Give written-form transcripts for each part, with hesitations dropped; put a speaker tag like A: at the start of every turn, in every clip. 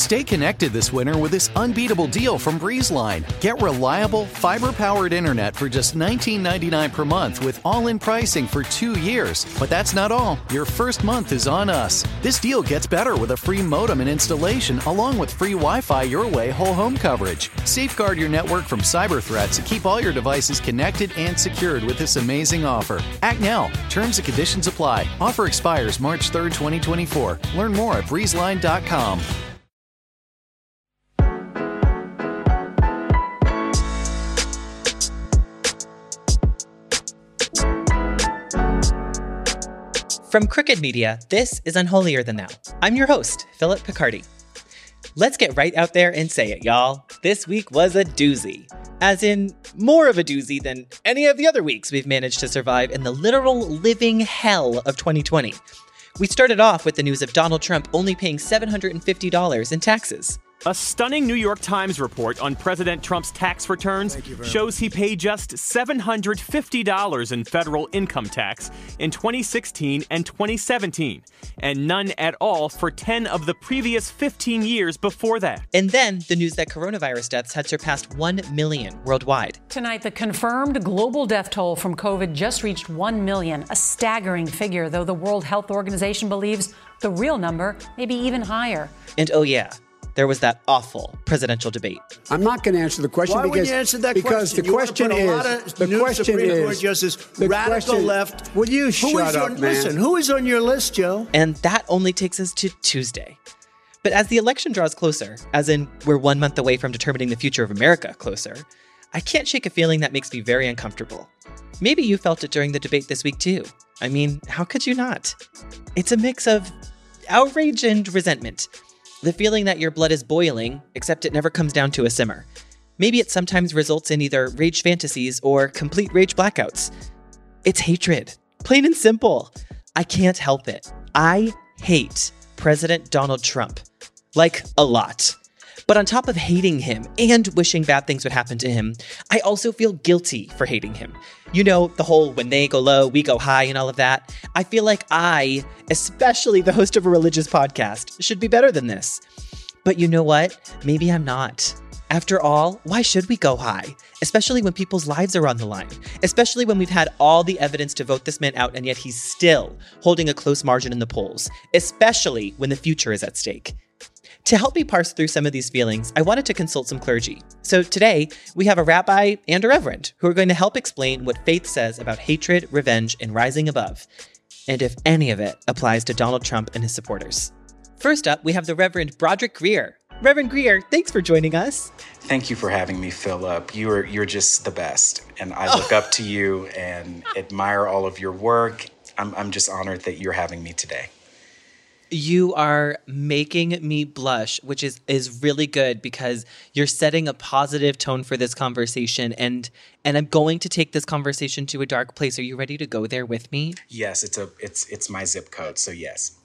A: Stay connected this winter with this unbeatable deal from BreezeLine. Get reliable, fiber-powered internet for just $19.99 per month with all-in pricing for 2 years. But that's not all. Your first month is on us. This deal gets better with a free modem and installation, along with free Wi-Fi your way whole home coverage. Safeguard your network from cyber threats and keep all your devices connected and secured with this amazing offer. Act now. Terms and conditions apply. Offer expires March 3rd, 2024. Learn more at breezeline.com.
B: From Crooked Media, this is Unholier Than Thou. I'm your host, Philip Picardi. Let's get right out there and say it, y'all. This week was a doozy. As in, more of a doozy than any of the other weeks we've managed to survive in the literal living hell of 2020. We started off with the news of Donald Trump only paying $750 in taxes.
C: A stunning New York Times report on President Trump's tax returns shows he paid just $750 in federal income tax in 2016 and 2017, and none at all for 10 of the previous 15 years before that.
B: And then the news that coronavirus deaths had surpassed 1 million worldwide.
D: Tonight, the confirmed global death toll from COVID just reached 1 million, a staggering figure, though the World Health Organization believes the real number may be even higher.
B: And oh yeah, there was that awful presidential debate.
E: I'm not going to answer the question
F: because the question is the question is Justice radical left.
E: Will you shut up, man?
F: Listen, who is on your list, Joe?
B: And that only takes us to Tuesday. But as the election draws closer, as in we're 1 month away from determining the future of America closer, I can't shake a feeling that makes me very uncomfortable. Maybe you felt it during the debate this week too. I mean, how could you not? It's a mix of outrage and resentment. The feeling that your blood is boiling, except it never comes down to a simmer. Maybe it sometimes results in either rage fantasies or complete rage blackouts. It's hatred. Plain and simple. I can't help it. I hate President Donald Trump. Like, a lot. But on top of hating him and wishing bad things would happen to him, I also feel guilty for hating him. You know, the whole when they go low, we go high and all of that. I feel like I, especially the host of a religious podcast, should be better than this. But you know what? Maybe I'm not. After all, why should we go high? Especially when people's lives are on the line. Especially when we've had all the evidence to vote this man out and yet he's still holding a close margin in the polls. Especially when the future is at stake. To help me parse through some of these feelings, I wanted to consult some clergy. So today, we have a rabbi and a reverend who are going to help explain what faith says about hatred, revenge, and rising above, and if any of it applies to Donald Trump and his supporters. First up, we have the Reverend Broderick Greer. Reverend Greer, thanks for joining us.
G: Thank you for having me, Philip. You're just the best, and I look up to you and admire all of your work. I'm just honored that you're having me today.
B: You are making me blush, which is really good because you're setting a positive tone for this conversation. And I'm going to take this conversation to a dark place. Are you ready to go there with me?
G: Yes, it's my zip code, so yes.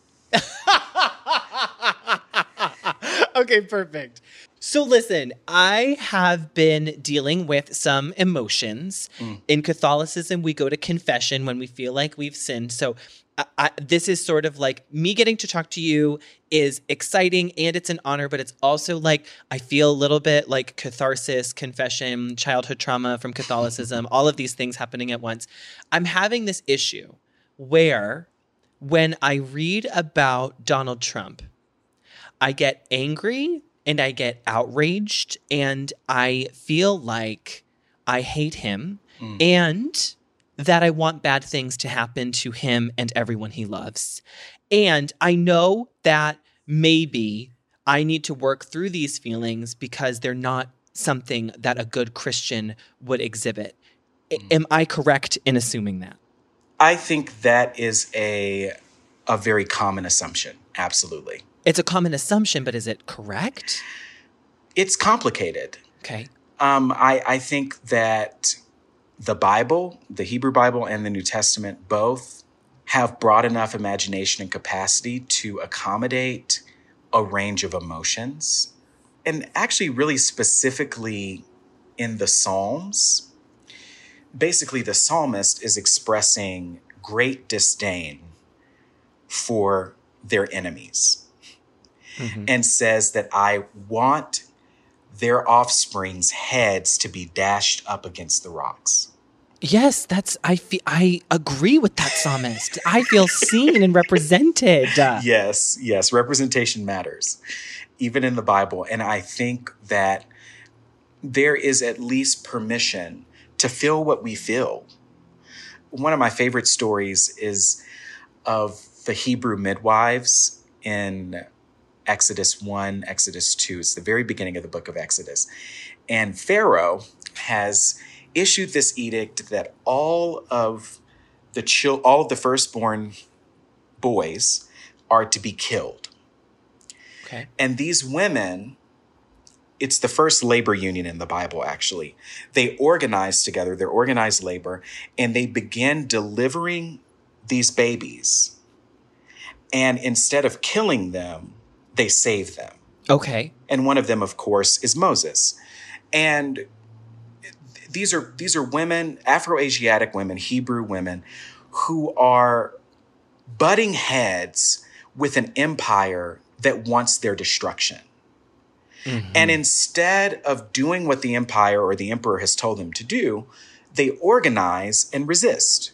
B: Okay, perfect. So listen, I have been dealing with some emotions. In Catholicism, we go to confession when we feel like we've sinned. So this is sort of like me getting to talk to you is exciting and it's an honor, but it's also like I feel a little bit like catharsis, confession, childhood trauma from Catholicism, all of these things happening at once. I'm having this issue where when I read about Donald Trump, I get angry and I get outraged and I feel like I hate him and that I want bad things to happen to him and everyone he loves. And I know that maybe I need to work through these feelings because they're not something that a good Christian would exhibit. Am I correct in assuming that?
G: I think that is a very common assumption. Absolutely.
B: It's a common assumption, but is it correct?
G: It's complicated.
B: Okay.
G: I think that the Bible, the Hebrew Bible and the New Testament both have broad enough imagination and capacity to accommodate a range of emotions. And actually really specifically in the Psalms, basically the psalmist is expressing great disdain for their enemies. and says that I want their offspring's heads to be dashed up against the rocks.
B: Yes, I agree with that psalmist. I feel seen and represented.
G: Yes, representation matters, even in the Bible. And I think that there is at least permission to feel what we feel. One of my favorite stories is of the Hebrew midwives in Exodus 1, Exodus 2. It's the very beginning of the book of Exodus. And Pharaoh has issued this edict that all of the firstborn boys are to be killed.
B: Okay.
G: And these women, it's the first labor union in the Bible, actually. They organize together, they're organized labor, and they begin delivering these babies. And instead of killing them, they save them.
B: Okay.
G: And one of them, of course, is Moses. And these are women, Afro-Asiatic women, Hebrew women, who are butting heads with an empire that wants their destruction. Mm-hmm. And instead of doing what the empire or the emperor has told them to do, they organize and resist.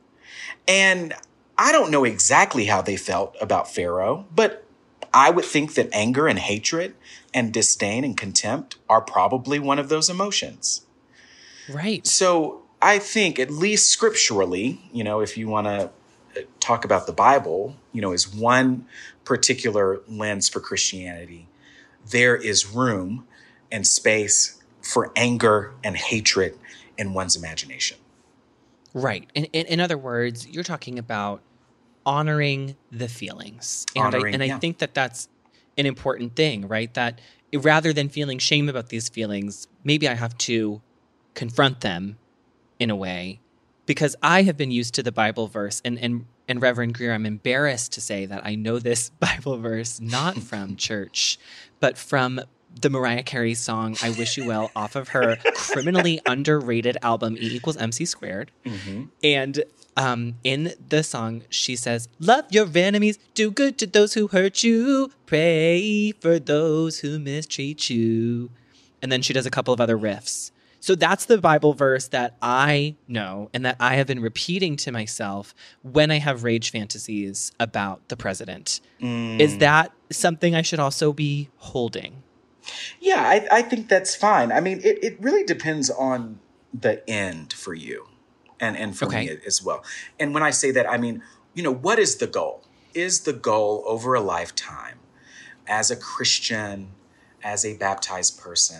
G: And I don't know exactly how they felt about Pharaoh, but I would think that anger and hatred and disdain and contempt are probably one of those emotions.
B: Right.
G: So I think, at least scripturally, if you want to talk about the Bible, as one particular lens for Christianity, there is room and space for anger and hatred in one's imagination.
B: Right. In other words, you're talking about honoring the feelings. And I think that that's an important thing, right? That rather than feeling shame about these feelings, maybe I have to confront them in a way, because I have been used to the Bible verse, and Reverend Greer, I'm embarrassed to say that I know this Bible verse not from church, but from the Mariah Carey song "I Wish You Well" off of her criminally underrated album E=MC². Mm-hmm. And in the song, she says, "Love your enemies, do good to those who hurt you, pray for those who mistreat you." And then she does a couple of other riffs. So that's the Bible verse that I know and that I have been repeating to myself when I have rage fantasies about the president. Is that something I should also be holding?
G: Yeah, I think that's fine. I mean, it really depends on the end for you and for me as well. And when I say that, I mean, what is the goal? Is the goal over a lifetime as a Christian, as a baptized person,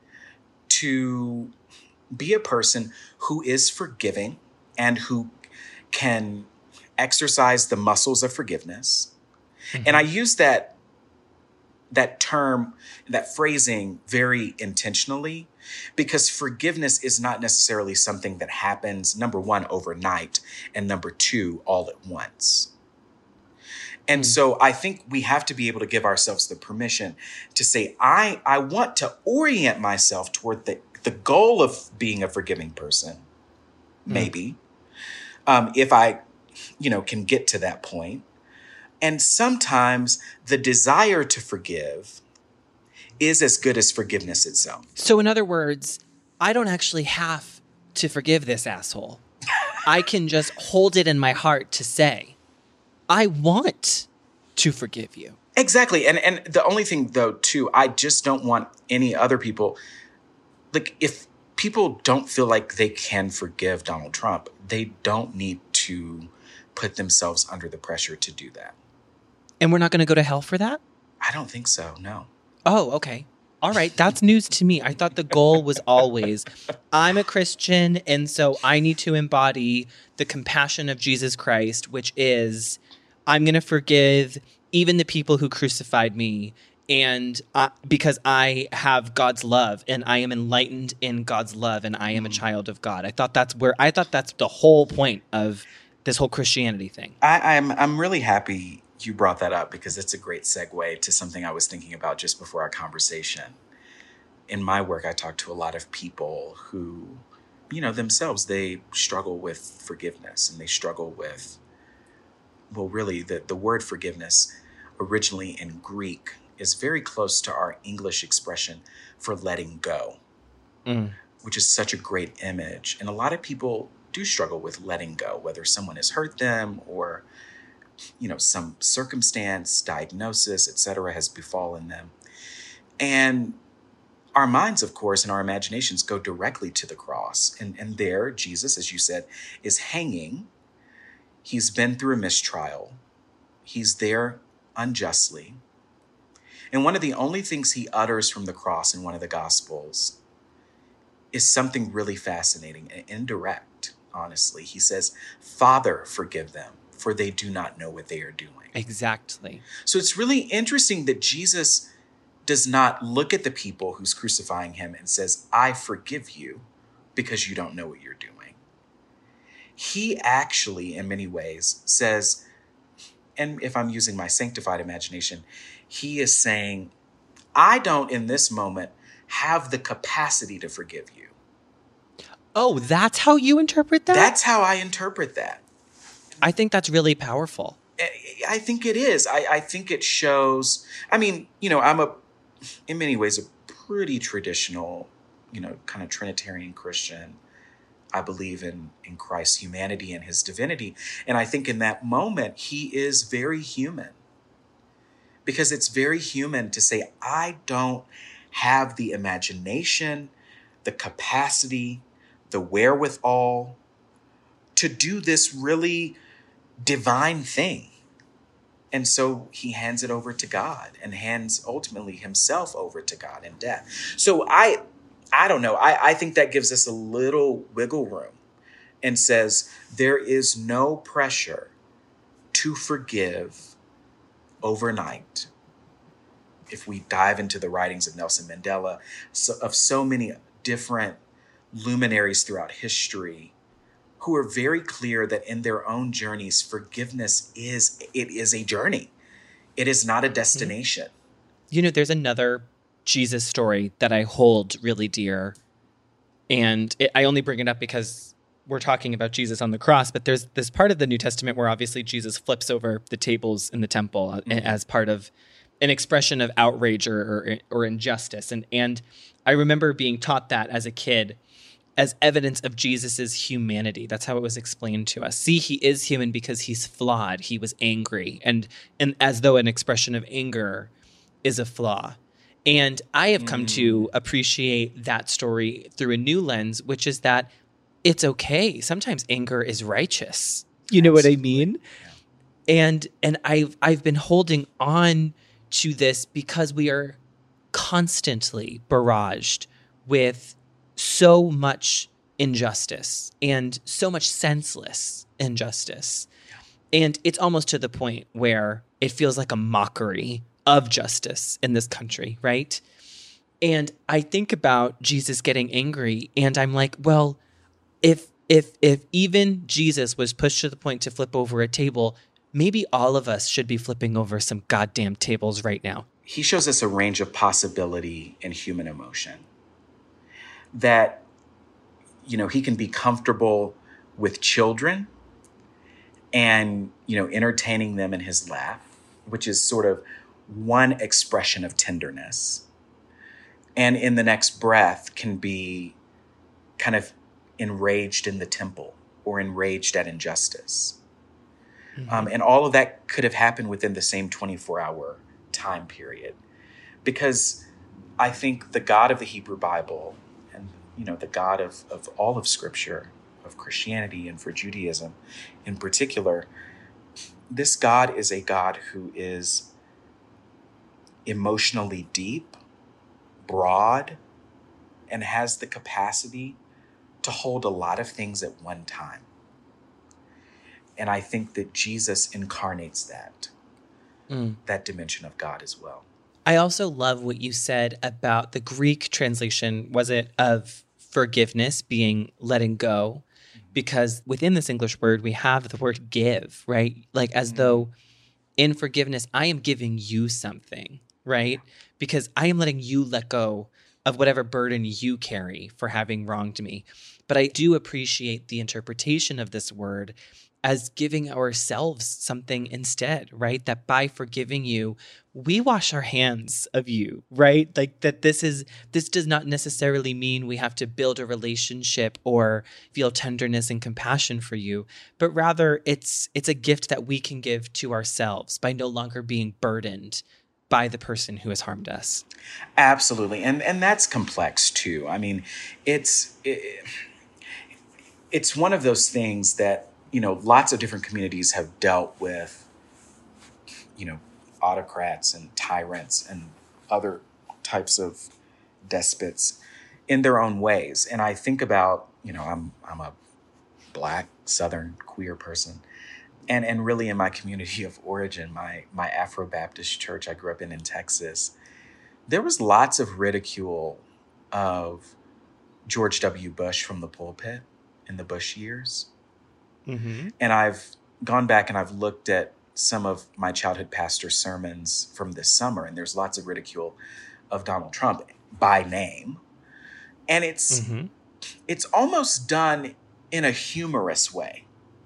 G: to be a person who is forgiving and who can exercise the muscles of forgiveness? Mm-hmm. And I use that term, that phrasing very intentionally, because forgiveness is not necessarily something that happens, number one, overnight, and number two, all at once. And so I think we have to be able to give ourselves the permission to say, I want to orient myself toward the goal of being a forgiving person, maybe, if I, can get to that point. And sometimes the desire to forgive is as good as forgiveness itself.
B: So in other words, I don't actually have to forgive this asshole. I can just hold it in my heart to say, I want to forgive you.
G: Exactly. And the only thing, though, too, I just don't want any other people, like, if people don't feel like they can forgive Donald Trump, they don't need to put themselves under the pressure to do that.
B: And we're not going to go to hell for that?
G: I don't think so, no.
B: Oh, okay. All right. That's news to me. I thought the goal was always, I'm a Christian, and so I need to embody the compassion of Jesus Christ, which is, I'm going to forgive even the people who crucified me, and because I have God's love, and I am enlightened in God's love, and I am a child of God. I thought that's the whole point of this whole Christianity thing.
G: I'm really happy you brought that up, because it's a great segue to something I was thinking about just before our conversation. In my work, I talk to a lot of people who, themselves, they struggle with forgiveness, and they struggle with, well, really, the word forgiveness originally in Greek is very close to our English expression for letting go, which is such a great image. And a lot of people do struggle with letting go, whether someone has hurt them or, some circumstance, diagnosis, etc., has befallen them. And our minds, of course, and our imaginations go directly to the cross. And there, Jesus, as you said, is hanging. He's been through a mistrial. He's there unjustly. And one of the only things he utters from the cross in one of the Gospels is something really fascinating and indirect, honestly. He says, "Father, forgive them, for they do not know what they are doing."
B: Exactly.
G: So it's really interesting that Jesus does not look at the people who's crucifying him and says, "I forgive you because you don't know what you're doing." He actually, in many ways, says, and if I'm using my sanctified imagination, he is saying, I don't in this moment have the capacity to forgive you.
B: Oh, that's how you interpret that?
G: That's how I interpret that.
B: I think that's really powerful.
G: I think it is. I think it shows, I'm in many ways a pretty traditional, kind of Trinitarian Christian. I believe in Christ's humanity and his divinity. And I think in that moment, he is very human. Because it's very human to say, I don't have the imagination, the capacity, the wherewithal to do this really divine thing. And so he hands it over to God and hands ultimately himself over to God in death. So I don't know. I think that gives us a little wiggle room and says there is no pressure to forgive overnight. If we dive into the writings of Nelson Mandela, of so many different luminaries throughout history who are very clear that in their own journeys, forgiveness is a journey. It is not a destination.
B: There's another Jesus story that I hold really dear. And I only bring it up because we're talking about Jesus on the cross, but there's this part of the New Testament where obviously Jesus flips over the tables in the temple as part of an expression of outrage or injustice. And I remember being taught that as a kid as evidence of Jesus's humanity. That's how it was explained to us. See, he is human because he's flawed. He was angry. And as though an expression of anger is a flaw. And I have come to appreciate that story through a new lens, which is that it's okay. Sometimes anger is righteous. You know what I mean? Yeah. And I've been holding on to this because we are constantly barraged with so much injustice and so much senseless injustice. And it's almost to the point where it feels like a mockery of justice in this country, right? And I think about Jesus getting angry and I'm like, well, if even Jesus was pushed to the point to flip over a table, maybe all of us should be flipping over some goddamn tables right now.
G: He shows us a range of possibility in human emotion. That, he can be comfortable with children and, entertaining them in his lap, which is sort of one expression of tenderness. And in the next breath can be kind of enraged in the temple or enraged at injustice. Mm-hmm. And all of that could have happened within the same 24-hour time period. Because I think the God of the Hebrew Bible and, the God of all of Scripture, of Christianity and for Judaism in particular, this God is a God who is emotionally deep, broad, and has the capacity to hold a lot of things at one time. And I think that Jesus incarnates that dimension of God as well.
B: I also love what you said about the Greek translation, was it of forgiveness being letting go? Because within this English word, we have the word give, right? Like as though in forgiveness, I am giving you something, right? Because I am letting you let go of whatever burden you carry for having wronged me. But I do appreciate the interpretation of this word as giving ourselves something instead, right? That by forgiving you, we wash our hands of you, right? Like that this does not necessarily mean we have to build a relationship or feel tenderness and compassion for you, but rather it's a gift that we can give to ourselves by no longer being burdened by the person who has harmed us.
G: Absolutely. And that's complex too. I mean, it's one of those things that, lots of different communities have dealt with, autocrats and tyrants and other types of despots in their own ways. And I think about, I'm a Black, Southern, queer person. And really in my community of origin, my Afro-Baptist church I grew up in Texas, there was lots of ridicule of George W. Bush from the pulpit in the Bush years. Mm-hmm. And I've gone back and I've looked at some of my childhood pastor sermons from this summer, and there's lots of ridicule of Donald Trump by name. And it's almost done in a humorous way.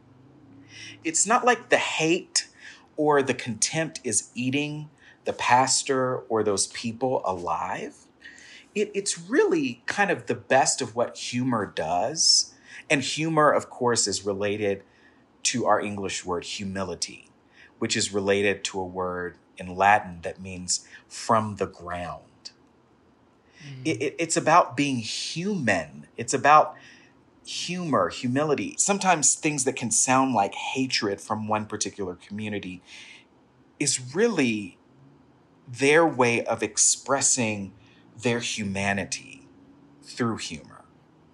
G: It's not like the hate or the contempt is eating the pastor or those people alive. It's really kind of the best of what humor does. And humor, of course, is related to our English word humility, which is related to a word in Latin that means from the ground. It's about being human. It's about humor, humility. Sometimes things that can sound like hatred from one particular community is really their way of expressing their humanity through humor.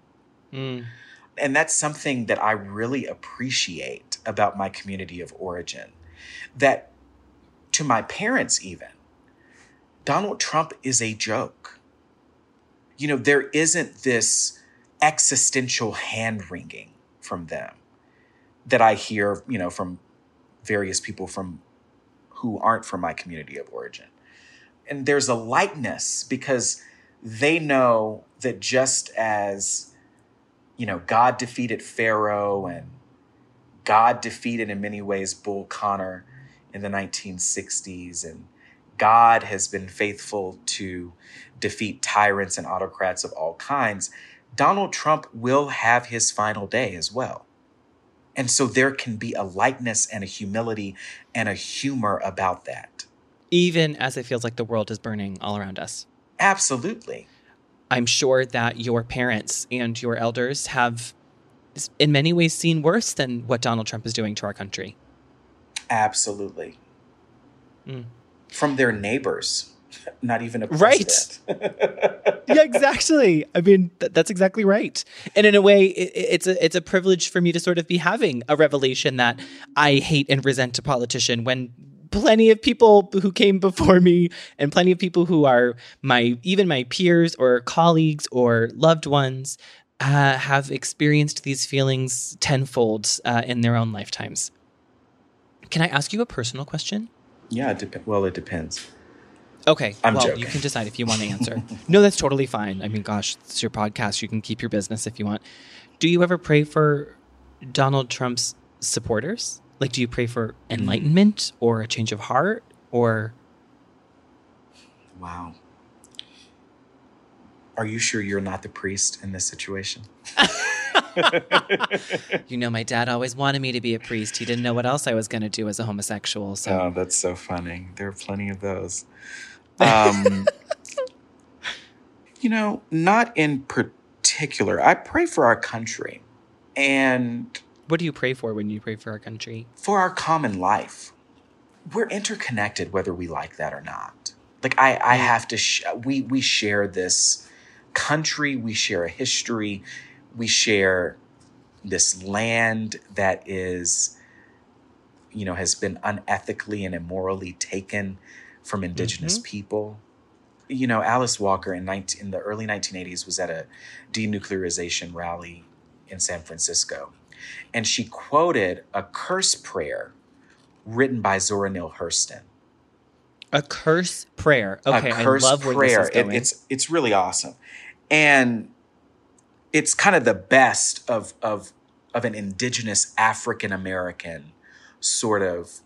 G: And that's something that I really appreciate about my community of origin. That to my parents even, Donald Trump is a joke. There isn't this existential hand-wringing from them that I hear, from various people who aren't from my community of origin. And there's a lightness because they know that just as, God defeated Pharaoh and God defeated in many ways Bull Connor in the 1960s, and God has been faithful to defeat tyrants and autocrats of all kinds, Donald Trump will have his final day as well. And so there can be a lightness and a humility and a humor about that.
B: Even as it feels like the world is burning all around us.
G: Absolutely.
B: I'm sure that your parents and your elders have, in many ways, seen worse than what Donald Trump is doing to our country.
G: Absolutely. From their neighbors, not even a president.
B: Right. Yeah, exactly. I mean, that's exactly right. And in a way, it's a privilege for me to sort of be having a revelation that I hate and resent a politician when plenty of people who came before me and plenty of people who are my peers or colleagues or loved ones have experienced these feelings tenfold in their own lifetimes. Can I ask you a personal question?
G: Yeah, it depends.
B: Okay,
G: I'm joking.
B: You can decide if you want to answer. No, that's totally fine. I mean, gosh, it's your podcast. You can keep your business if you want. Do you ever pray for Donald Trump's supporters? Like, do you pray for enlightenment or a change of heart or?
G: Wow. Are you sure you're not the priest in this situation?
B: My dad always wanted me to be a priest. He didn't know what else I was going to do as a homosexual. So.
G: Oh, that's so funny. There are plenty of those. Not in particular. I pray for our country. And
B: what do you pray for when you pray for our country?
G: For our common life. We're interconnected whether we like that or not. Like I have to, we share this country, we share a history, we share this land that is, has been unethically and immorally taken from indigenous people. Alice Walker in the early 1980s was at a denuclearization rally in San Francisco. And she quoted a curse prayer written by Zora Neale Hurston.
B: A curse prayer. Okay,
G: I love
B: prayer.
G: Where this is going. It's really awesome. And it's kind of the best of an indigenous African-American sort of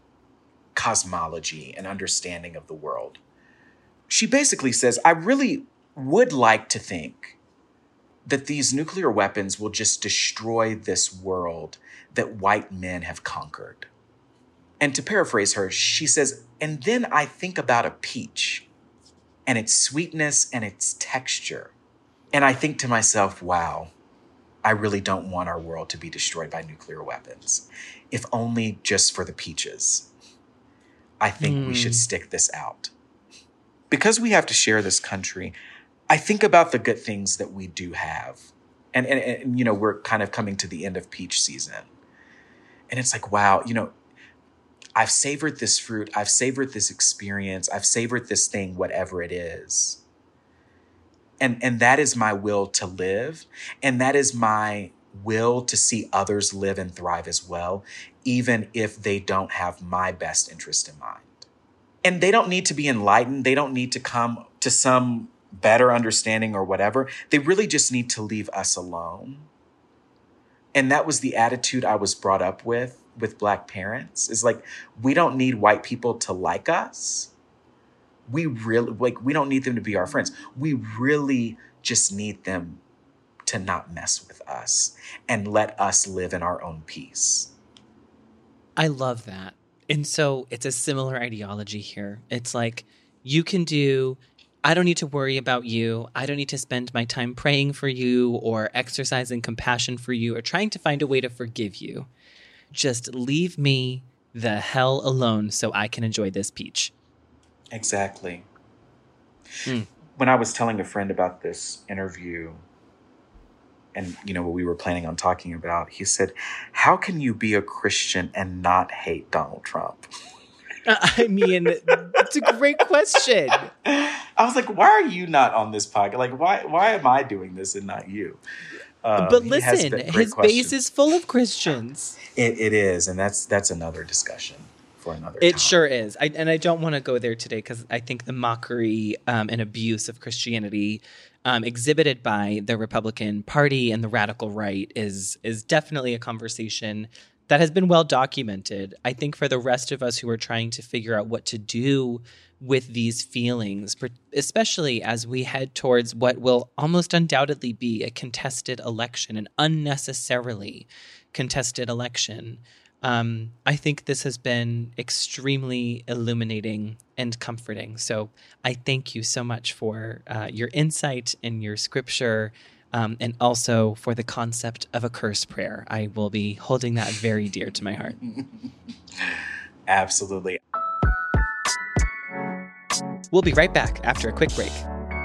G: cosmology and understanding of the world. She basically says, I really would like to think that these nuclear weapons will just destroy this world that white men have conquered. And to paraphrase her, she says, and then I think about a peach and its sweetness and its texture. And I think to myself, wow, I really don't want our world to be destroyed by nuclear weapons, if only just for the peaches. I think we should stick this out. Because we have to share this country, I think about the good things that we do have. And you know, we're kind of coming to the end of peach season. And it's like, wow, you know, I've savored this fruit. I've savored this experience. I've savored this thing, whatever it is. And that is my will to live. And that is my will to see others live and thrive as well, even if they don't have my best interest in mind. And they don't need to be enlightened. They don't need to come to some better understanding or whatever. They really just need to leave us alone. And that was the attitude I was brought up with Black parents, is like, we don't need white people to like us. We don't need them to be our friends. We really just need them to not mess with us and let us live in our own peace.
B: I love that. And so it's a similar ideology here. It's like, you can do, I don't need to worry about you. I don't need to spend my time praying for you or exercising compassion for you or trying to find a way to forgive you. Just leave me the hell alone so I can enjoy this peach.
G: Exactly. When I was telling a friend about this interview and, you know, what we were planning on talking about, he said, how can you be a Christian and not hate Donald Trump?
B: I mean, it's a great question.
G: I was like, why are you not on this podcast? Like, why am I doing this and not you?
B: But listen, his base is full of Christians.
G: It is. And that's another discussion for another time.
B: It sure is. I don't want to go there today because I think the mockery and abuse of Christianity exhibited by the Republican Party and the radical right is definitely a conversation that has been well documented. I think for the rest of us who are trying to figure out what to do with these feelings, especially as we head towards what will almost undoubtedly be a contested election, an unnecessarily contested election, I think this has been extremely illuminating and comforting. So I thank you so much for your insight and your scripture, and also for the concept of a curse prayer. I will be holding that very dear to my heart.
G: Absolutely.
B: We'll be right back after a quick break.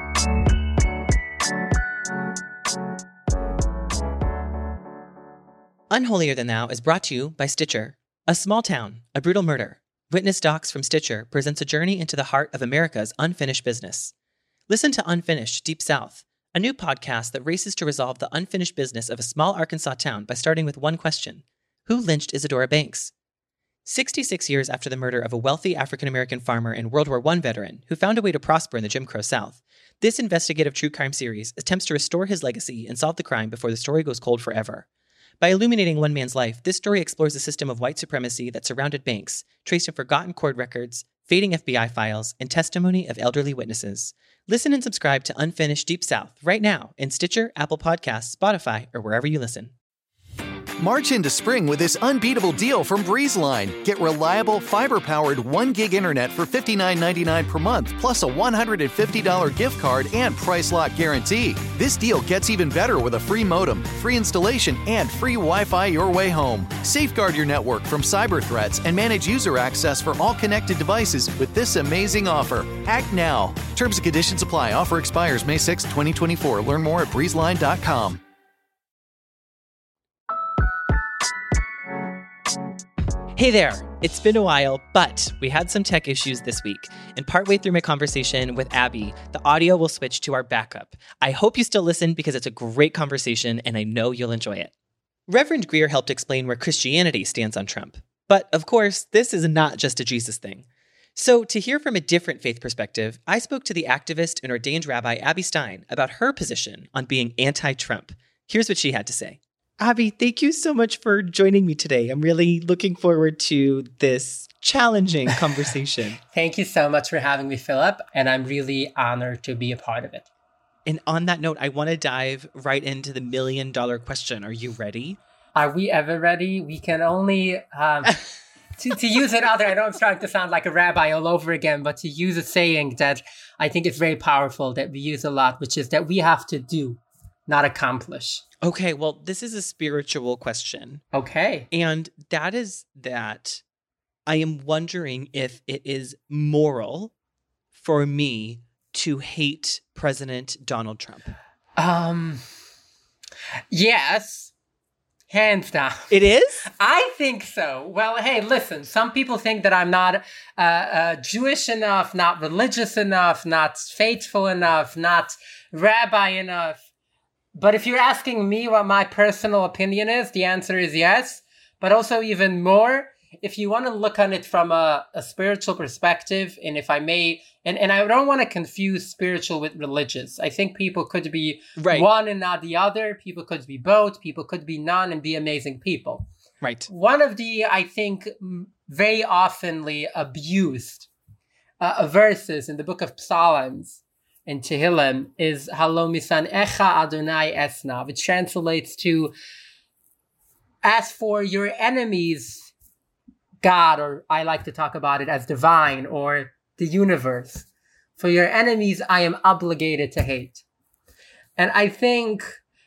B: Unholier Than Thou is brought to you by Stitcher. A small town, a brutal murder. Witness Docs from Stitcher presents a journey into the heart of America's unfinished business. Listen to Unfinished Deep South, a new podcast that races to resolve the unfinished business of a small Arkansas town by starting with one question: who lynched Isadora Banks? 66 years after the murder of a wealthy African-American farmer and World War I veteran who found a way to prosper in the Jim Crow South, this investigative true crime series attempts to restore his legacy and solve the crime before the story goes cold forever. By illuminating one man's life, this story explores the system of white supremacy that surrounded Banks, traced in forgotten court records, fading FBI files, and testimony of elderly witnesses. Listen and subscribe to Unfinished Deep South right now in Stitcher, Apple Podcasts, Spotify, or wherever you listen.
A: March into spring with this unbeatable deal from BreezeLine. Get reliable, fiber-powered 1 gig internet for $59.99 per month, plus a $150 gift card and price lock guarantee. This deal gets even better with a free modem, free installation, and free Wi-Fi your way home. Safeguard your network from cyber threats and manage user access for all connected devices with this amazing offer. Act now. Terms and conditions apply. Offer expires May 6, 2024. Learn more at breezeline.com.
B: Hey there! It's been a while, but we had some tech issues this week, and partway through my conversation with Abby, the audio will switch to our backup. I hope you still listen because it's a great conversation and I know you'll enjoy it. Reverend Greer helped explain where Christianity stands on Trump. But of course, this is not just a Jesus thing. So to hear from a different faith perspective, I spoke to the activist and ordained rabbi Abby Stein about her position on being anti-Trump. Here's what she had to say. Abby, thank you so much for joining me today. I'm really looking forward to this challenging conversation.
H: Thank you so much for having me, Philip, and I'm really honored to be a part of it.
B: And on that note, I want to dive right into the $1 million question. Are you ready?
H: Are we ever ready? We can only, to use another, I know I'm starting to sound like a rabbi all over again, but to use a saying that I think is very powerful that we use a lot, which is that we have to do, not accomplish.
B: Okay, well, this is a spiritual question.
H: Okay.
B: And that is that I am wondering if it is moral for me to hate President Donald Trump.
H: Yes. Hands down.
B: It is?
H: I think so. Well, hey, listen, some people think that I'm not Jewish enough, not religious enough, not faithful enough, not rabbi enough. But if you're asking me what my personal opinion is, the answer is yes. But also even more, if you want to look on it from a spiritual perspective, and if I may, and I don't want to confuse spiritual with religious. I think people could be one and not the other. People could be both. People could be none and be amazing people.
B: Right.
H: One of the, I think, very oftenly abused verses in the book of Psalms in Tehillim is Halo misanecha Adonai esna, which translates to, as for your enemies, God, or I like to talk about it as divine or the universe. For your enemies, I am obligated to hate. And I think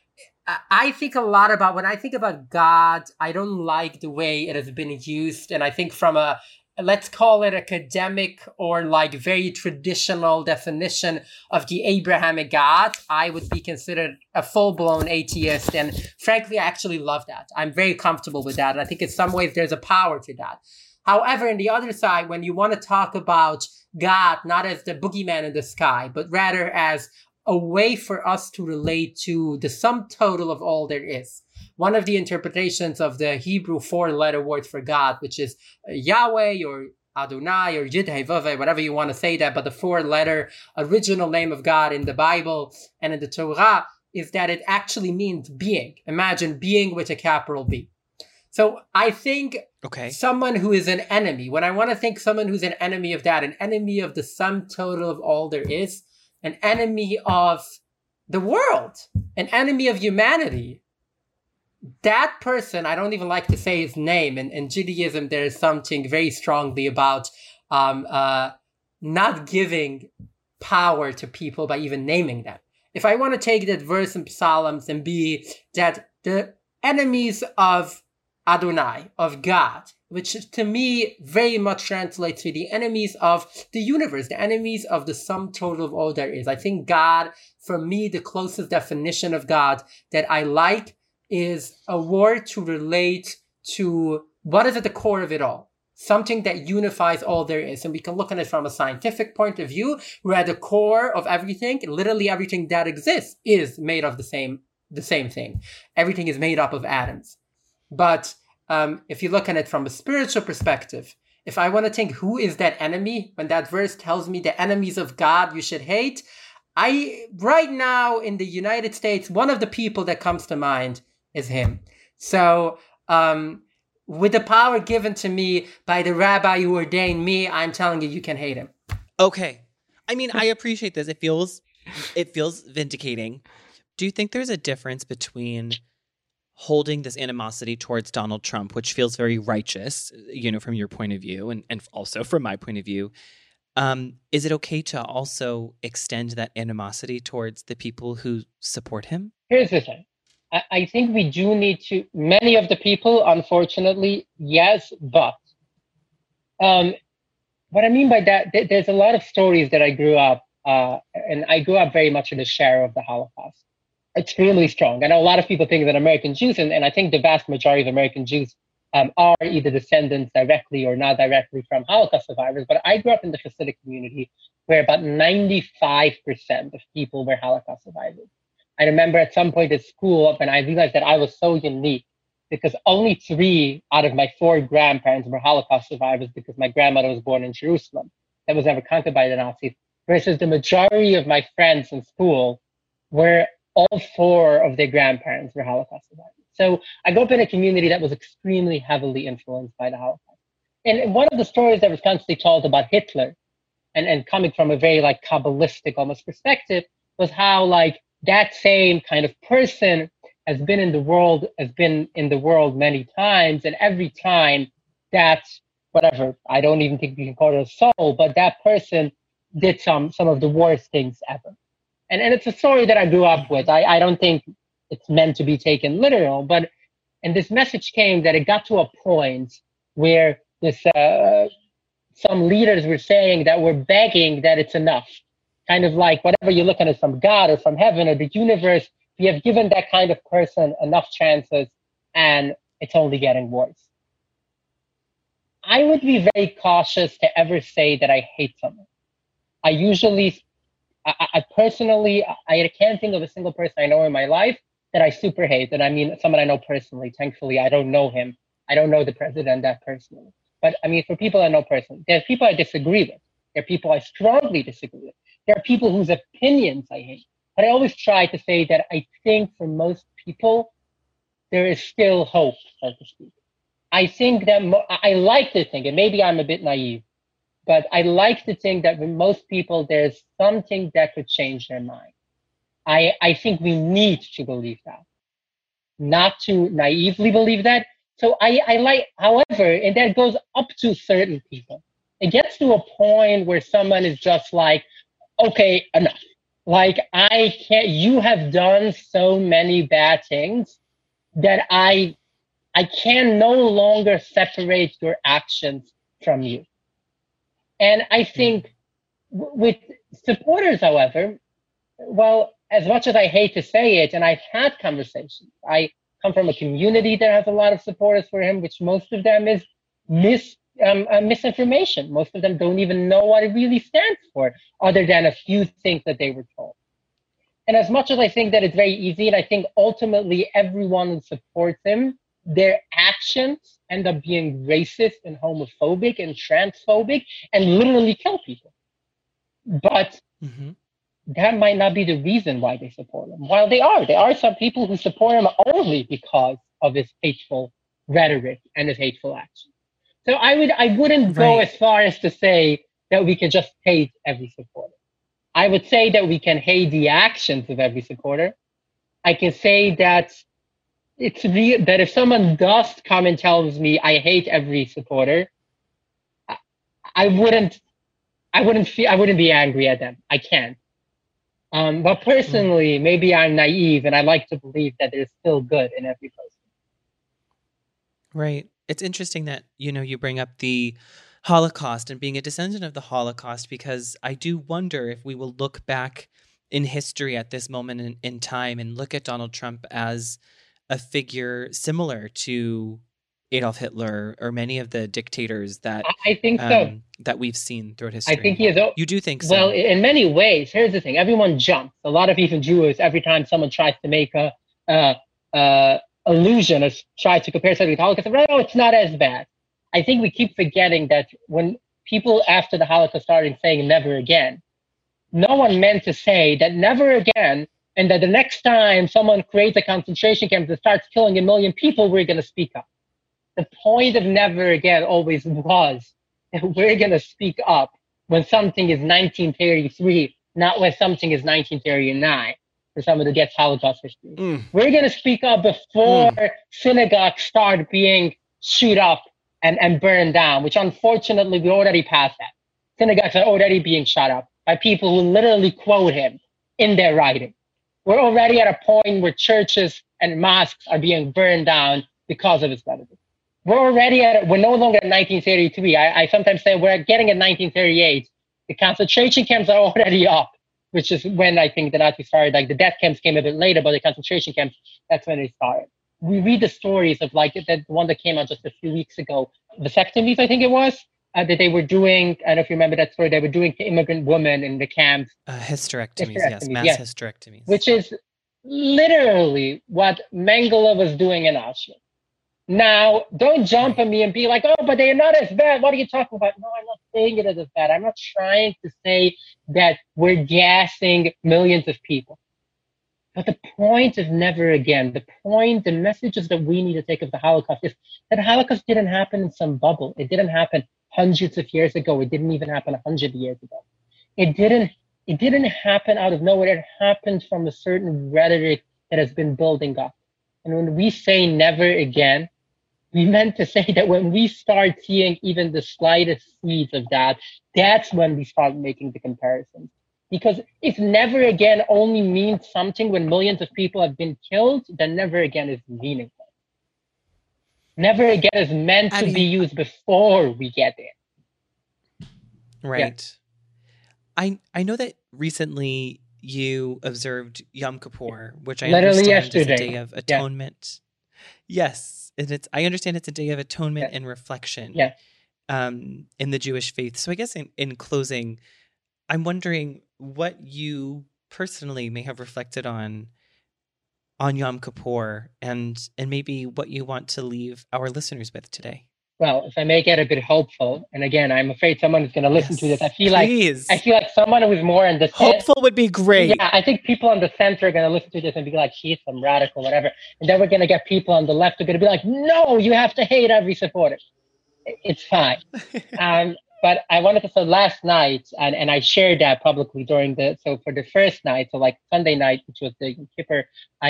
H: a lot about, when I think about God, I don't like the way it has been used. And I think from a, let's call it academic or like very traditional definition of the Abrahamic God, I would be considered a full-blown atheist. And frankly, I actually love that. I'm very comfortable with that. And I think in some ways there's a power to that. However, on the other side, when you want to talk about God, not as the boogeyman in the sky, but rather as a way for us to relate to the sum total of all there is. One of the interpretations of the Hebrew 4-letter word for God, which is Yahweh or Adonai or Yud-Heh-Vav-Heh, whatever you want to say that, but the 4-letter original name of God in the Bible and in the Torah is that it actually means being. Imagine being with a capital B. So I think someone who is an enemy, when I want to think someone who's an enemy of that, an enemy of the sum total of all there is, an enemy of the world, an enemy of humanity, that person, I don't even like to say his name. In Judaism, there is something very strongly about not giving power to people by even naming them. If I want to take that verse in Psalms and be that the enemies of Adonai, of God, which to me very much translates to the enemies of the universe, the enemies of the sum total of all there is. I think God, for me, the closest definition of God that I like is a word to relate to what is at the core of it all. Something that unifies all there is. And we can look at it from a scientific point of view, where at the core of everything, literally everything that exists is made of the same thing. Everything is made up of atoms. But if you look at it from a spiritual perspective, if I want to think who is that enemy, when that verse tells me the enemies of God you should hate, right now in the United States, one of the people that comes to mind is him. So with the power given to me by the rabbi who ordained me, I'm telling you, you can hate him.
B: Okay. I mean, I appreciate this. It feels vindicating. Do you think there's a difference between holding this animosity towards Donald Trump, which feels very righteous, from your point of view and also from my point of view? Is it okay to also extend that animosity towards the people who support him?
H: Here's the thing. I think we do need to, many of the people, unfortunately, yes, but what I mean by that, there's a lot of stories that I grew up, and I grew up very much in the share of the Holocaust. Extremely strong. I know a lot of people think that American Jews, and I think the vast majority of American Jews are either descendants directly or not directly from Holocaust survivors, but I grew up in the Hasidic community where about 95% of people were Holocaust survivors. I remember at some point at school when I realized that I was so unique because only 3 out of my 4 grandparents were Holocaust survivors because my grandmother was born in Jerusalem that was never conquered by the Nazis, versus the majority of my friends in school were all 4 of their grandparents were Holocaust survivors. So I grew up in a community that was extremely heavily influenced by the Holocaust. And one of the stories that was constantly told about Hitler, and coming from a very like Kabbalistic almost perspective, was how like that same kind of person has been in the world many times, and every time that whatever, I don't even think we can call it a soul, but that person did some of the worst things ever. And it's a story that I grew up with. I don't think it's meant to be taken literal, and this message came that it got to a point where some leaders were saying that we're begging that it's enough. Kind of like whatever you're looking at from God or from heaven or the universe, we have given that kind of person enough chances and it's only getting worse. I would be very cautious to ever say that I hate someone. I personally can't think of a single person I know in my life that I super hate. And I mean, someone I know personally. Thankfully, I don't know him. I don't know the president that personally. But I mean, for people I know personally, there's people I disagree with. There are people I strongly disagree with. There are people whose opinions I hate. But I always try to say that I think for most people, there is still hope, so to speak. I think that I like to think, and maybe I'm a bit naive, but I like to think that with most people, there's something that could change their mind. I think we need to believe that, not to naively believe that. So I like, however, and that goes up to certain people. It gets to a point where someone is just like, okay, enough. Like, I can't, you have done so many bad things that I can no longer separate your actions from you. And I think with supporters, however, well, as much as I hate to say it, and I've had conversations, I come from a community that has a lot of supporters for him, which most of them is misinformation. Most of them don't even know what it really stands for, other than a few things that they were told. And as much as I think that it's very easy, and I think ultimately everyone who supports him, their actions end up being racist and homophobic and transphobic and literally kill people. But that might not be the reason why they support him. While there are some people who support him only because of his hateful rhetoric and his hateful actions. So I wouldn't go as far as to say that we can just hate every supporter. I would say that we can hate the actions of every supporter. I can say that it's real that if someone does come and tells me I hate every supporter, I wouldn't be angry at them. I can't. But personally, maybe I'm naive and I like to believe that there's still good in every person.
B: Right. It's interesting that, you bring up the Holocaust and being a descendant of the Holocaust, because I do wonder if we will look back in history at this moment in time and look at Donald Trump as a figure similar to Adolf Hitler or many of the dictators that
H: I think so.
B: That we've seen throughout history.
H: I think he is.
B: You do think so?
H: Well, in many ways. Here's the thing: everyone jumps. A lot of even Jews, every time someone tries to make a illusion or tries to compare something to the Holocaust, no, it's not as bad. I think we keep forgetting that when people after the Holocaust started saying "never again," no one meant to say that never again, and that the next time someone creates a concentration camp that starts killing 1 million people, we're going to speak up. The point of never again always was that we're going to speak up when something is 1933, not when something is 1939, for someone who gets Holocaust history. We're going to speak up before synagogues start being shoot up and burned down, which unfortunately we already passed that. Synagogues are already being shot up by people who literally quote him in their writing. We're already at a point where churches and mosques are being burned down because of his rhetoric. We're no longer at 1933. I sometimes say we're getting at 1938. The concentration camps are already up, which is when I think the Nazis started. Like the death camps came a bit later, but the concentration camps, that's when they started. We read the stories of like the one that came out just a few weeks ago, vasectomies, I think it was, that they were doing. I don't know if you remember that story. They were doing to immigrant women in the camps.
B: Hysterectomies, yes, mass hysterectomies.
H: Which is literally what Mengele was doing in Auschwitz. Now, don't jump on me and be like, oh, but they're not as bad. What are you talking about? No, I'm not saying it as bad. I'm not trying to say that we're gassing millions of people. But the point is never again. The messages that we need to take of the Holocaust is that the Holocaust didn't happen in some bubble. It didn't happen hundreds of years ago. It didn't even happen 100 years ago. It didn't happen out of nowhere. It happened from a certain rhetoric that has been building up. And when we say never again, we meant to say that when we start seeing even the slightest seeds of that, that's when we start making the comparisons. Because if never again only means something when millions of people have been killed, then never again is meaningless. Never again is meant to be used before we get there.
B: Right. Yeah. I know that recently you observed Yom Kippur, which I understand is a day of atonement. Yeah. Yes. And I understand it's a day of atonement and reflection in the Jewish faith. So I guess in closing, I'm wondering what you personally may have reflected on Yom Kippur and maybe what you want to leave our listeners with today.
H: Well, if I may get a bit hopeful, and again, I'm afraid someone is going to listen to this. I feel like someone who is more in the
B: hopeful would be great.
H: Yeah, I think people on the center are going to listen to this and be like, "She's some radical, whatever." And then we're going to get people on the left who are going to be like, "No, you have to hate every supporter." It's fine. But I wanted to say last night, and I shared that publicly for the first night, so like Sunday night, which was the Yom Kippur,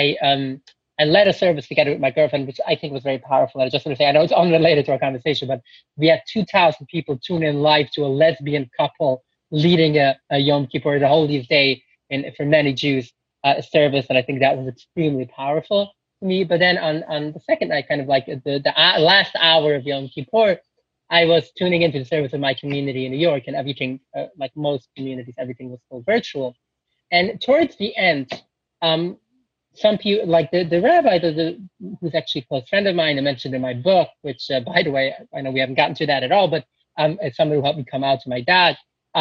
H: I led a service together with my girlfriend, which I think was very powerful. I just want to say, I know it's unrelated to our conversation, but we had 2,000 people tune in live to a lesbian couple leading a Yom Kippur, the holiest day for many Jews, service. And I think that was extremely powerful to me. But then on the second night, kind of like the last hour of Yom Kippur, I was tuning into the service of my community in New York, and everything, like most communities, everything was still virtual. And towards the end, some people, like the rabbi, who's actually a close friend of mine, I mentioned in my book, which, by the way, I know we haven't gotten to that at all, but it's someone who helped me come out to my dad.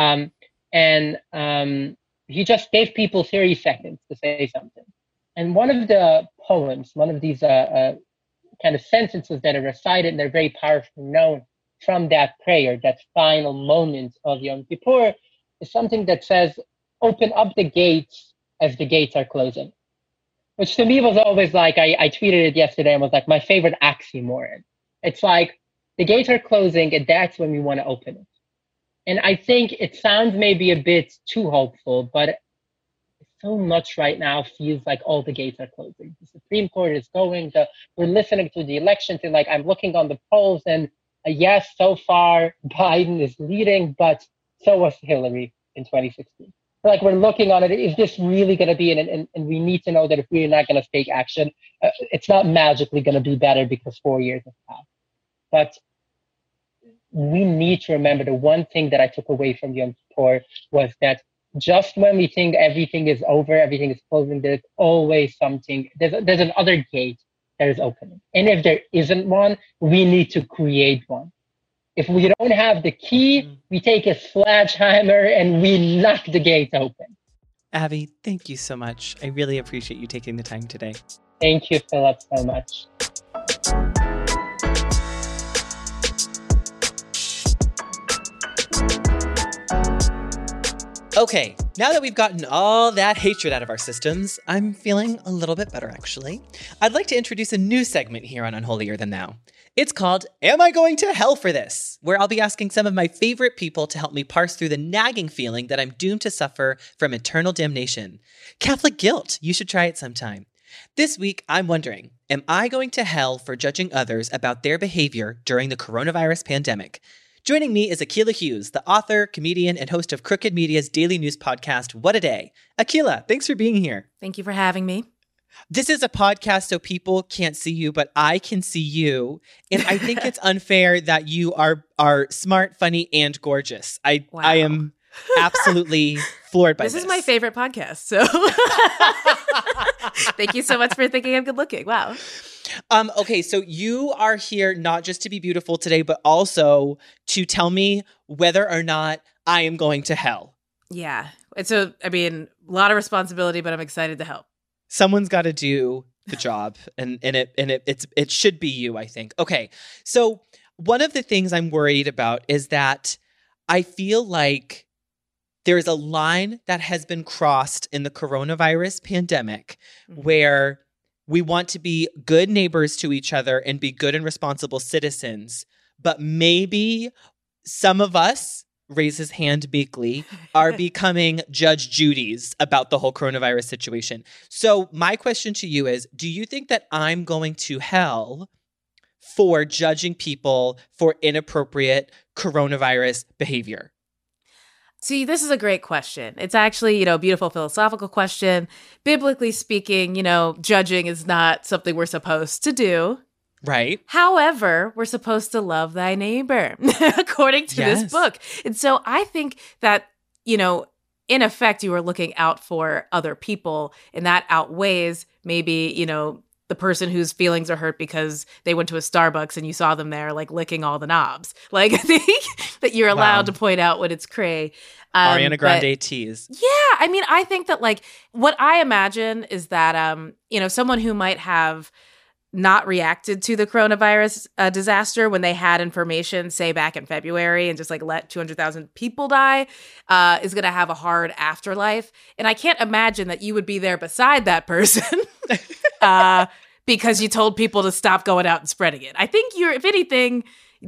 H: He just gave people 30 seconds to say something. And one of the poems, one of these kind of sentences that are recited, and they're very powerfully known from that prayer, that final moment of Yom Kippur, is something that says, "Open up the gates as the gates are closing." Which to me was always like, I tweeted it yesterday and was like my favorite oxymoron. It's like the gates are closing and that's when we want to open it. And I think it sounds maybe a bit too hopeful, but so much right now feels like all the gates are closing. The Supreme Court is going, we're listening to the elections, and like I'm looking on the polls, and yes, so far Biden is leading, but so was Hillary in 2016. Like we're looking on it, is this really going to be, and we need to know that if we're not going to take action, it's not magically going to be better because 4 years have passed. But we need to remember the one thing that I took away from Yom Kippur was that just when we think everything is over, everything is closing, there's always something, there's another gate that is opening. And if there isn't one, we need to create one. If we don't have the key, we take a sledgehammer and we knock the gates open.
B: Abby, thank you so much. I really appreciate you taking the time today.
H: Thank you, Philip, so much.
B: Okay, now that we've gotten all that hatred out of our systems, I'm feeling a little bit better, actually. I'd like to introduce a new segment here on Unholier Than Thou. It's called Am I Going to Hell for This?, where I'll be asking some of my favorite people to help me parse through the nagging feeling that I'm doomed to suffer from eternal damnation. Catholic guilt. You should try it sometime. This week, I'm wondering, am I going to hell for judging others about their behavior during the coronavirus pandemic? Joining me is Akilah Hughes, the author, comedian, and host of Crooked Media's daily news podcast, What a Day. Akilah, thanks for being here.
I: Thank you for having me.
B: This is a podcast so people can't see you, but I can see you. And I think it's unfair that you are smart, funny, and gorgeous. I am absolutely floored by this.
I: This is my favorite podcast, so thank you so much for thinking I'm good looking. Wow.
B: Okay, so you are here not just to be beautiful today, but also to tell me whether or not I am going to hell.
I: Yeah. It's a lot of responsibility, but I'm excited to help.
B: Someone's got to do the job, and it should be you, I think. Okay, so one of the things I'm worried about is that I feel like there's a line that has been crossed in the coronavirus pandemic where we want to be good neighbors to each other and be good and responsible citizens. But maybe some of us, raise his hand meekly, are becoming Judge Judys about the whole coronavirus situation. So my question to you is, do you think that I'm going to hell for judging people for inappropriate coronavirus behavior?
I: See, this is a great question. It's actually, a beautiful philosophical question. Biblically speaking, judging is not something we're supposed to do.
B: Right.
I: However, we're supposed to love thy neighbor, according to this book. And so I think that, in effect, you are looking out for other people, and that outweighs maybe, the person whose feelings are hurt because they went to a Starbucks and you saw them there, like, licking all the knobs. Like, I think that you're allowed to point out when it's cray.
B: Ariana Grande tease.
I: Yeah. I mean, I think that, like, what I imagine is that, someone who might have not reacted to the coronavirus disaster when they had information, say, back in February, and just, like, let 200,000 people die, is going to have a hard afterlife. And I can't imagine that you would be there beside that person because you told people to stop going out and spreading it. I think if anything,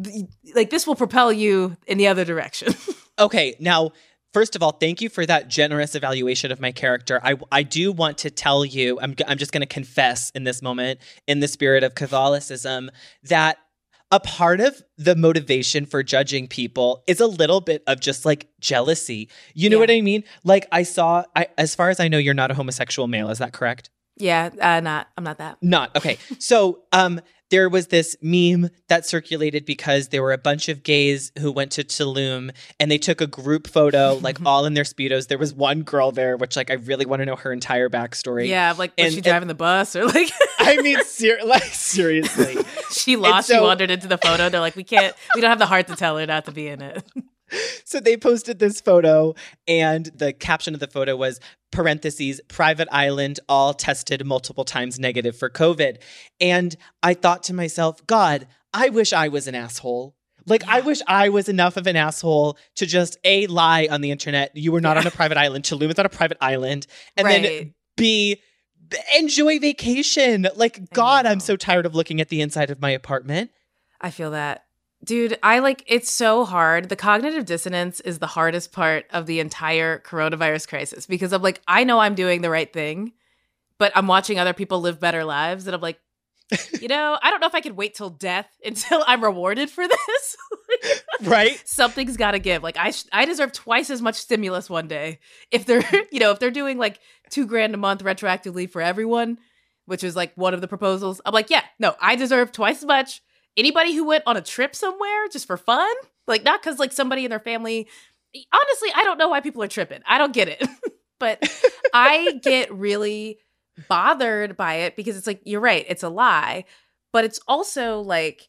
I: like, this will propel you in the other direction.
B: Okay, now, first of all, thank you for that generous evaluation of my character. I do want to tell you, I'm just going to confess in this moment, in the spirit of Catholicism, that a part of the motivation for judging people is a little bit of just, like, jealousy. You know what I mean? Like, as far as I know, you're not a homosexual male. Is that correct?
I: Yeah, I'm not that.
B: Not. Okay. So, there was this meme that circulated because there were a bunch of gays who went to Tulum and they took a group photo, like, all in their Speedos. There was one girl there, which, like, I really want to know her entire backstory.
I: Yeah, like, was she driving the bus or, like?
B: I mean, seriously.
I: She lost, she wandered into the photo. They're like, we don't have the heart to tell her not to be in it.
B: So they posted this photo, and the caption of the photo was, parentheses, private island, all tested multiple times negative for COVID. And I thought to myself, God, I wish I was an asshole. Like, I wish I was enough of an asshole to just, A, lie on the internet. You were not on a private island. Tulum is not a private island. And then B, enjoy vacation. Like, God, I'm so tired of looking at the inside of my apartment.
I: I feel that. Dude, it's so hard. The cognitive dissonance is the hardest part of the entire coronavirus crisis because I'm like, I know I'm doing the right thing, but I'm watching other people live better lives. And I'm like, I don't know if I could wait till death until I'm rewarded for this.
B: Right?
I: Something's got to give. Like, I deserve twice as much stimulus one day. If they're, if they're doing like $2,000 a month retroactively for everyone, which is like one of the proposals, I'm like, yeah, no, I deserve twice as much. Anybody who went on a trip somewhere just for fun, like, not because, like, somebody in their family, honestly, I don't know why people are tripping. I don't get it. But I get really bothered by it because it's like, you're right, it's a lie. But it's also like,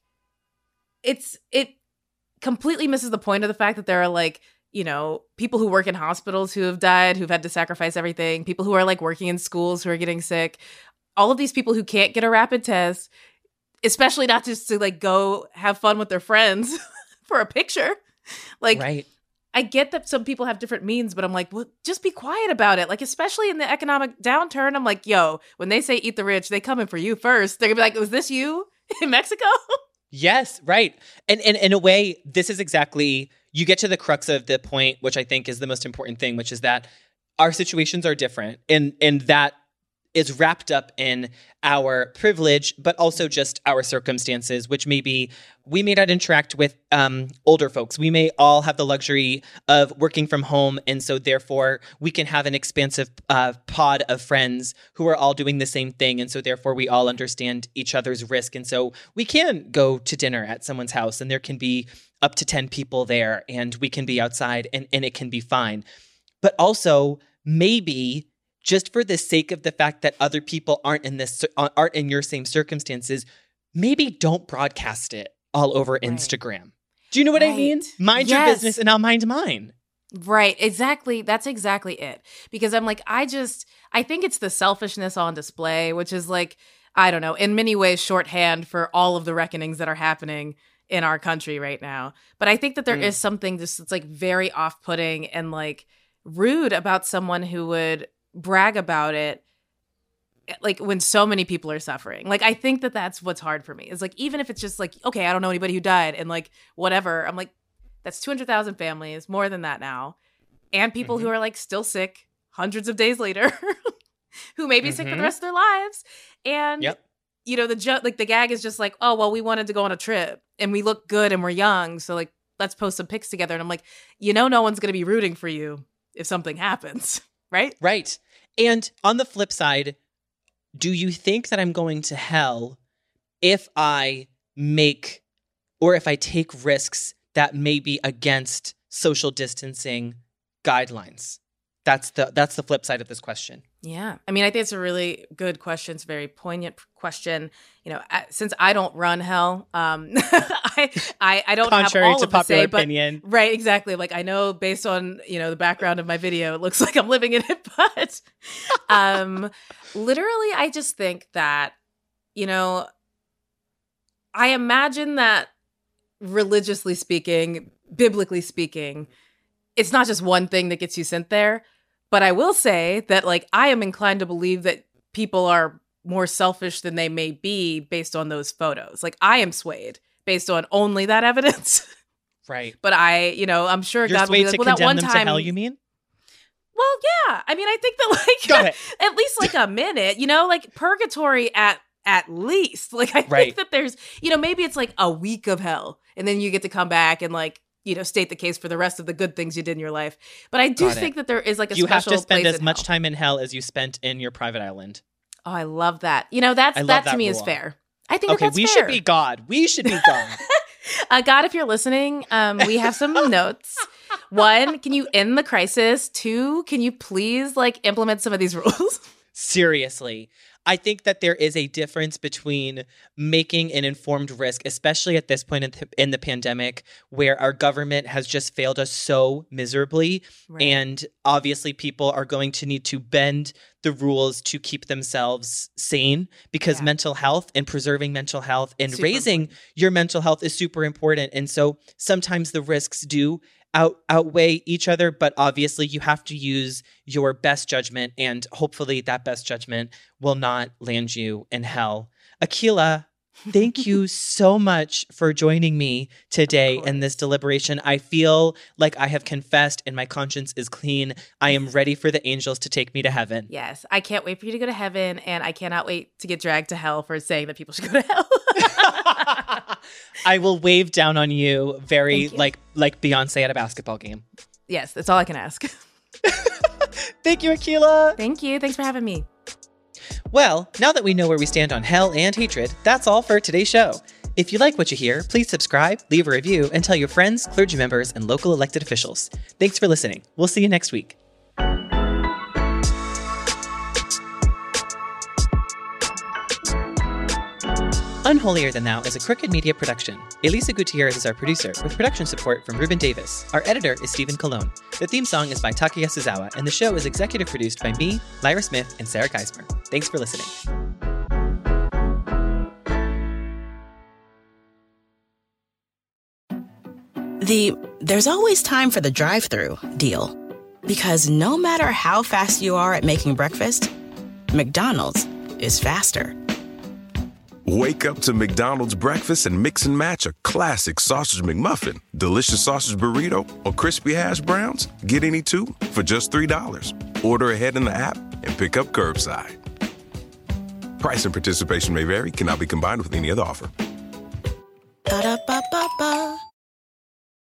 I: it completely misses the point of the fact that there are, like, people who work in hospitals who have died, who've had to sacrifice everything, people who are, like, working in schools who are getting sick, all of these people who can't get a rapid test, especially not just to, like, go have fun with their friends for a picture. Like, right. I get that some people have different means, but I'm like, well, just be quiet about it. Like, especially in the economic downturn, I'm like, yo, when they say eat the rich, they coming for you first. They're gonna be like, was this you in Mexico?
B: Yes, right. And in a way, this is exactly, you get to the crux of the point, which I think is the most important thing, which is that our situations are different, and that is wrapped up in our privilege, but also just our circumstances, which maybe we may not interact with older folks. We may all have the luxury of working from home, and so therefore we can have an expansive pod of friends who are all doing the same thing, and so therefore we all understand each other's risk, and so we can go to dinner at someone's house, and there can be up to 10 people there, and we can be outside, and it can be fine. But also, maybe just for the sake of the fact that other people aren't in your same circumstances, maybe don't broadcast it all over Instagram. Do you know what I mean? Mind your business and I'll mind mine.
I: Right. Exactly. That's exactly it. Because I'm like, I think it's the selfishness on display, which is like, I don't know, in many ways shorthand for all of the reckonings that are happening in our country right now. But I think that there is something just that's like very off-putting and like rude about someone who would brag about it, like when so many people are suffering. Like, I think that that's what's hard for me. Is like, even if it's just like, okay, I don't know anybody who died and like whatever, I'm like, that's 200,000 families, more than that now, and people who are like still sick hundreds of days later, who may be sick for the rest of their lives. And you know, the gag is just like, oh well, we wanted to go on a trip and we look good and we're young, so like let's post some pics together. And I'm like, you know, no one's gonna be rooting for you if something happens, right?
B: Right. And on the flip side, do you think that I'm going to hell if I make or if I take risks that may be against social distancing guidelines? That's the flip side of this question.
I: Yeah. I mean, I think it's a really good question. It's a very poignant question. You know, since I don't run hell, I don't
B: Contrary
I: have all
B: to
I: of the
B: popular
I: say,
B: opinion.
I: But, right, exactly. Like, I know based on, you know, the background of my video, it looks like I'm living in it. But literally, I just think that, you know, I imagine that religiously speaking, biblically speaking, it's not just one thing that gets you sent there. But I will say that, like, I am inclined to believe that people are more selfish than they may be based on those photos. Like, I am swayed based on only that evidence.
B: Right.
I: But I'm sure
B: You're
I: God will be like, well, that one
B: them
I: time.
B: To hell, you mean?
I: Well, yeah. I mean, I think that, like, at least like a minute, you know, like purgatory at least. Like, I think that there's, you know, maybe it's like a week of hell and then you get to come back and like, you know, state the case for the rest of the good things you did in your life. But I do think that there is like a special place in hell. You have to spend
B: as much time in hell as you spent in your private island.
I: Oh, I love that. You know, that to me is fair. I think that's
B: we
I: fair.
B: Should be God. We should be God.
I: God, if you're listening, we have some notes. 1, can you end the crisis? 2, can you please like implement some of these rules?
B: Seriously. I think that there is a difference between making an informed risk, especially at this point in the pandemic, where our government has just failed us so miserably. Right. And obviously people are going to need to bend the rules to keep themselves sane, because mental health and preserving mental health and raising your mental health is super important. And so sometimes the risks do outweigh each other, but obviously you have to use your best judgment, and hopefully that best judgment will not land you in hell. Akilah, thank you so much for joining me today in this deliberation. I feel like I have confessed and my conscience is clean. I am ready for the angels to take me to heaven.
I: Yes, I can't wait for you to go to heaven, and I cannot wait to get dragged to hell for saying that people should go to hell.
B: I will wave down on you very like Beyonce at a basketball game.
I: Yes, that's all I can ask.
B: Thank you, Akilah.
I: Thank you. Thanks for having me.
B: Well, now that we know where we stand on hell and hatred, that's all for today's show. If you like what you hear, please subscribe, leave a review, and tell your friends, clergy members, and local elected officials. Thanks for listening. We'll see you next week. Unholier Than Thou is a Crooked Media production. Elisa Gutierrez is our producer, with production support from Ruben Davis. Our editor is Stephen Colon. The theme song is by Takuya Suzawa, and the show is executive produced by me, Lyra Smith, and Sarah Geismer. Thanks for listening.
J: There's always time for the drive-thru deal. Because no matter how fast you are at making breakfast, McDonald's is faster.
K: Wake up to McDonald's breakfast and mix and match a classic sausage McMuffin, delicious sausage burrito, or crispy hash browns. Get any two for just $3. Order ahead in the app and pick up curbside. Price and participation may vary, cannot be combined with any other offer.
J: Ba-da-ba.